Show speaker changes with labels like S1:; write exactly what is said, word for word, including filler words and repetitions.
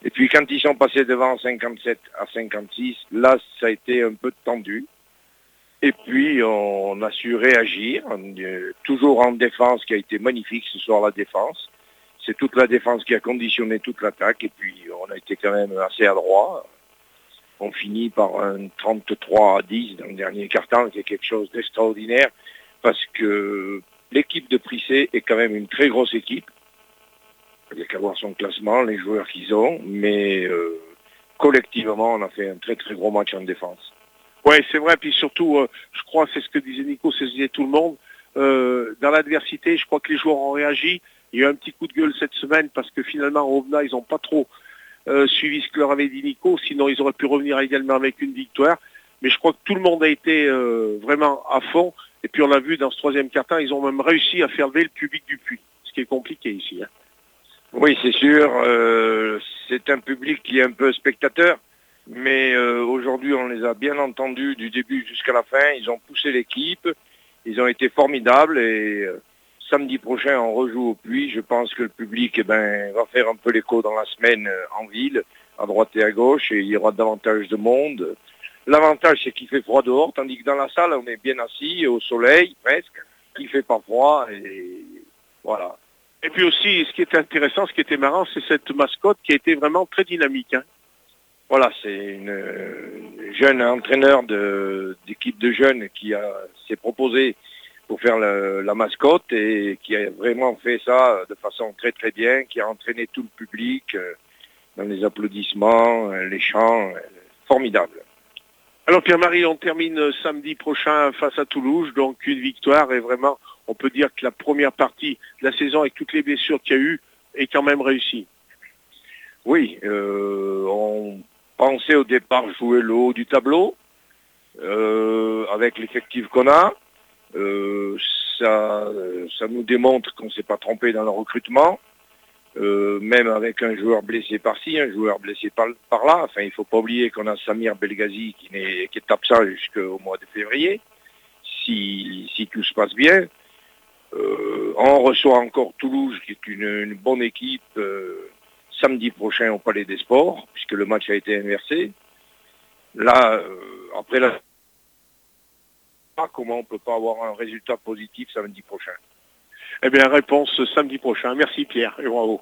S1: Et puis quand ils sont passés devant cinquante-sept à cinquante-six, là ça a été un peu tendu. Et puis on a su réagir, euh, toujours en défense qui a été magnifique ce soir la défense. C'est toute la défense qui a conditionné toute l'attaque et puis on a été quand même assez adroit. On finit par un trente-trois à dix dans le dernier quart-temps, qui est quelque chose d'extraordinaire parce que l'équipe de Prissé est quand même une très grosse équipe. Il n'y a qu'à voir son classement, les joueurs qu'ils ont, mais euh, collectivement on a fait un très très gros match en défense.
S2: Ouais, c'est vrai, puis surtout, euh, je crois, c'est ce que disait Nico, c'est ce que disait tout le monde, euh, dans l'adversité, je crois que les joueurs ont réagi. Il y a eu un petit coup de gueule cette semaine parce que finalement, au Aubenas, ils n'ont pas trop euh, suivi ce que leur avait dit Nico, sinon ils auraient pu revenir également avec une victoire. Mais je crois que tout le monde a été euh, vraiment à fond. Et puis on l'a vu dans ce troisième quart-temps, ils ont même réussi à faire lever le public du Puy, ce qui est compliqué ici. Hein.
S1: Oui, c'est sûr, euh, c'est un public qui est un peu spectateur. Mais euh, aujourd'hui, on les a bien entendus du début jusqu'à la fin. Ils ont poussé l'équipe, ils ont été formidables et euh, samedi prochain, on rejoue au Puy. Je pense que le public eh ben, va faire un peu l'écho dans la semaine euh, en ville, à droite et à gauche, et il y aura davantage de monde. L'avantage, c'est qu'il fait froid dehors, tandis que dans la salle, on est bien assis, au soleil presque. Il fait pas froid et voilà.
S2: Et puis aussi, ce qui était intéressant, ce qui était marrant, c'est cette mascotte qui a été vraiment très dynamique. Hein.
S1: Voilà, c'est une, une jeune entraîneur de, d'équipe de jeunes qui a, s'est proposé pour faire le, la mascotte et qui a vraiment fait ça de façon très très bien, qui a entraîné tout le public euh, dans les applaudissements, euh, les chants, euh, formidable.
S2: Alors Pierre-Marie, on termine samedi prochain face à Toulouse, donc une victoire et vraiment, on peut dire que la première partie de la saison avec toutes les blessures qu'il y a eu est quand même réussie.
S1: Oui, euh, on pensait au départ jouer le haut du tableau euh, avec l'effectif qu'on a. Euh, ça, ça nous démontre qu'on ne s'est pas trompé dans le recrutement, euh, même avec un joueur blessé par-ci, un joueur blessé par, par là. Enfin, il ne faut pas oublier qu'on a Samir Belghazi qui, n'est, qui est absent jusqu'au mois de février, si, si tout se passe bien. Euh, on reçoit encore Toulouse, qui est une, une bonne équipe, euh, samedi prochain au Palais des Sports, puisque le match a été inversé. Là, euh, après la... Comment on ne peut pas avoir un résultat positif samedi prochain?
S2: Eh bien, réponse samedi prochain. Merci Pierre et bravo.